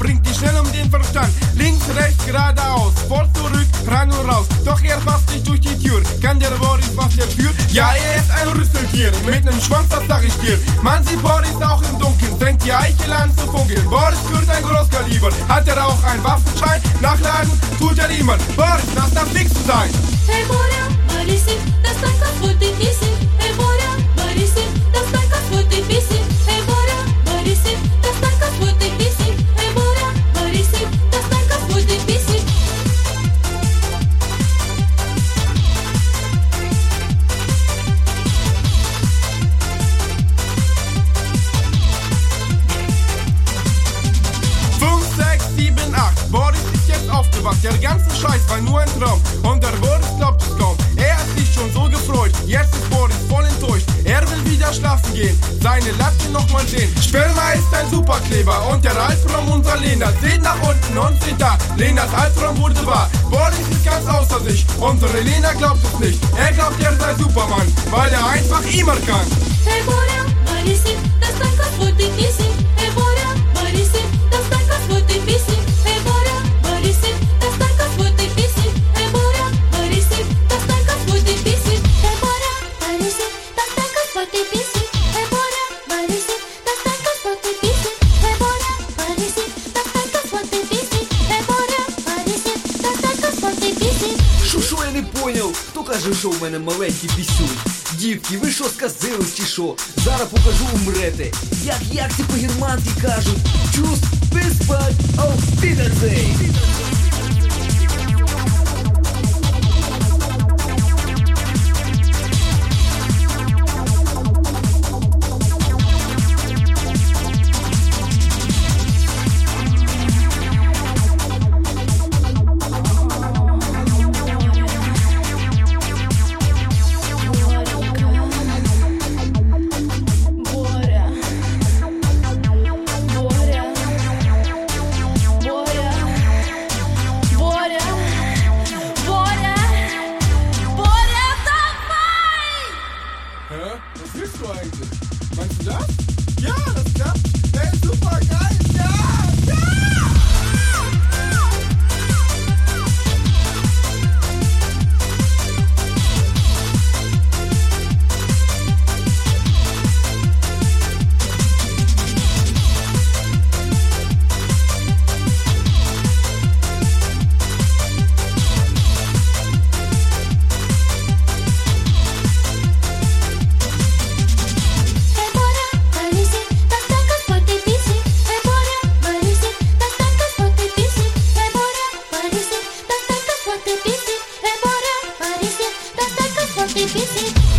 bringt die schnell um den Verstand. Links, rechts, geradeaus, vor, zurück, rein und raus. Doch er passt nicht durch die Tür. Kann der Boris was er führt? Ja, er ist ein Rüsseltier mit nem Schwanz, das sag ich dir. Man sieht Boris auch im Dunkeln, fängt die Eichel an zu funkeln. Boris führt ein Großkaliber, hat er auch einen Waffenschein? Nachladen tut er niemand. Boris, das darf nichts sein. Hey Боря, Борисик, достань kaputt die Kiste. Hey Боря, Борисик, достань kaputt die Kiste. Hey Боря, Борисик, достань kaputt die Kiste. Hey Боря, Борисик, достань kaputt die Kiste. Boris ist jetzt aufgewacht, der ganze Scheiß war nur ein Traum. Und der Boris glaubt es kaum, er hat sich schon so gefreut. Jetzt ist Boris voll enttäuscht, er will wieder schlafen gehen, seine Latte nochmal sehen. Sperma ist ein Superkleber und der Albtraum unserer Lena. Seht nach unten und seht da, Lenas Albtraum wurde wahr. Boris ist ganz außer sich, unsere Lena glaubt es nicht. Er glaubt, er sei Superman, weil er einfach immer kann. Hey Боря, Борисик, достань kaputt die Kiste. Hey Боря, Борисик, достань kaputt die Kiste. Hey Боря, Борисик, достань kaputt die Kiste. Hey Боря, Борисик, достань kaputt die Kiste. Hey Боря, Борисик, достань kaputt die Kiste. Hey Боря, Борисик, достань kaputt die Kiste. Hey Боря, Борисик, достань kaputt die Kiste. Hey Боря, Борисик, достань kaputt die Kiste. Що я не поняв? Хто каже, що в мене маленький пісюнь? Дівки, ви що сказили чи що? Зараз покажу, умрете. Як ці по-германськи кажуть? Чус, писпать, auf Wiedersehen. Was willst du eigentlich? Meinst du das? Ja, das klappt. Der ist super geil. Ja, ja! Hey Borja, Borisic, достань kaputt die Kiste.